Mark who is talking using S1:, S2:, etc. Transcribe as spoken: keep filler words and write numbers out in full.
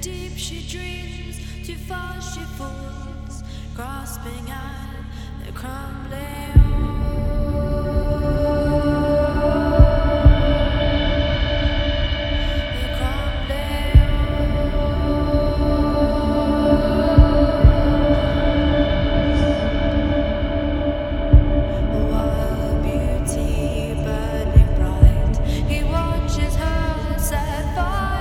S1: deep she dreams, too far she falls, grasping at